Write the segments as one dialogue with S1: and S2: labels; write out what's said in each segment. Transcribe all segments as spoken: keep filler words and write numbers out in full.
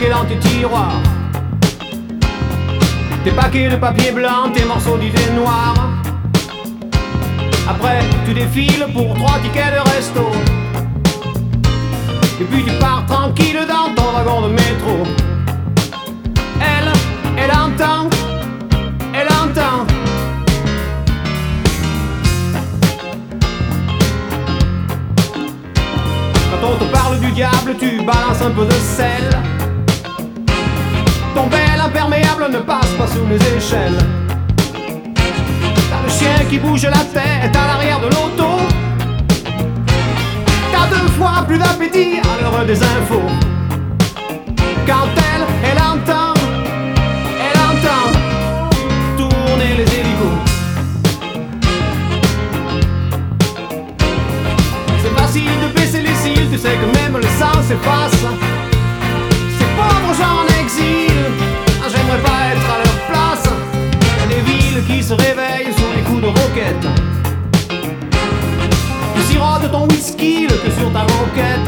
S1: stockés dans tes tiroirs, tes paquets de papier blanc, tes morceaux d'idées noires. Après tu défiles pour trois tickets de resto, et puis tu pars tranquille dans ton wagon de métro. Elle, elle entend, elle entend. Quand on te parle du diable, tu balances un peu de sel. Ton bel imperméable ne passe pas sous les échelles. T'as le chien qui bouge la tête à l'arrière de l'auto. T'as deux fois plus d'appétit à l'heure des infos. Quand elle, elle entend, elle entend tourner les hélicos. C'est facile de baisser les cils, tu sais que même le sang s'efface. Ces pauvres gens en exil, j'aimerais pas être à leur place. Y'a des villes qui se réveillent sur les coups de roquette. Tu sirotes ton whisky le que sur ta moquette.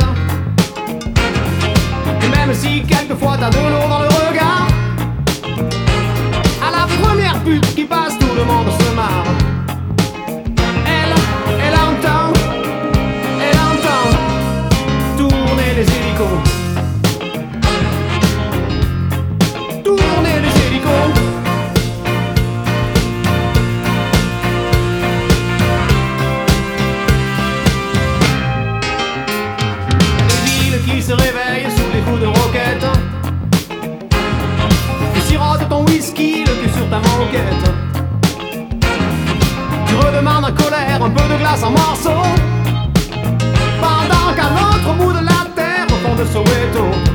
S1: Et même si quelquefois t'as de l'eau dans le regard, à la première pute qui passe, tout le monde se marre. Elle, elle entend, elle entend tourner les hélicos. Tourner les hélicos. Qui se réveille sous les coups de roquette. Tu sirotes ton whisky, le cul sur ta moquette. Tu redemandes en colère un peu de glace en morceaux, pendant qu'à l'autre bout de la terre, au fond de Soweto,